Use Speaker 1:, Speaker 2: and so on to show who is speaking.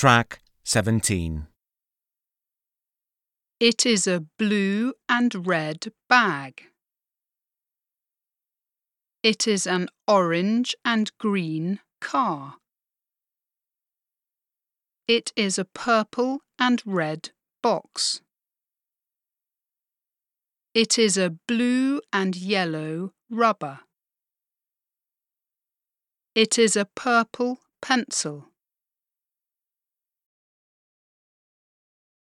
Speaker 1: Track 17.
Speaker 2: It is a blue and red bag. It is an orange and green car. It is a purple and red box. It is a blue and yellow rubber. It is a purple pencil.